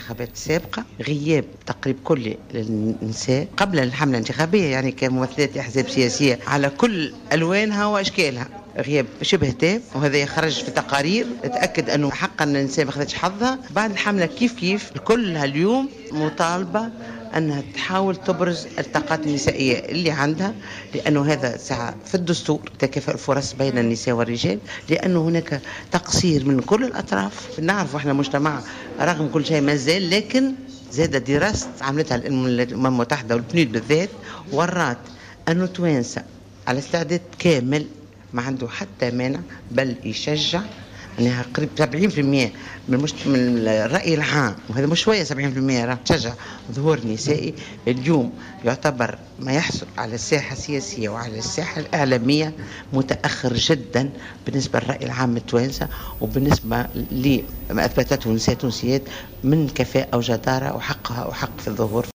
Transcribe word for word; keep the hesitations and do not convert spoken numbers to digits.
الانتخابات السابقة غياب تقريب كلي للنساء قبل الحملة الانتخابية، يعني كممثلات أحزاب سياسية على كل ألوانها وأشكالها، غياب شبه تام، وهذا يخرج في تقارير تأكد أنه حقا النساء ما خذتش حظها. بعد الحملة كيف كيف الكل اليوم مطالبة أنها تحاول تبرز الطاقات النسائية اللي عندها، لأنه هذا ساعة في الدستور تكافؤ الفرص بين النساء والرجال، لأنه هناك تقصير من كل الأطراف. نعرف إحنا مجتمع رغم كل شيء ما زال، لكن زاد دراسة عملتها الأمم المتحدة والبنود بالذات ورات أنه التوانسة على استعداد كامل، ما عنده حتى مانع، بل يشجع. يعني قريب سبعين بالمئة من, مشت... من الرأي العام، وهذا مش شوية، سبعين بالمئة راه تشجع ظهور نسائي. اليوم يعتبر ما يحصل على الساحة السياسية وعلى الساحة الإعلامية متأخر جدا بالنسبة للرأي العام التوانسة، وبالنسبة لما أثبتته النساء التونسيات من كفاءة وجدارة وحقها وحق في الظهور.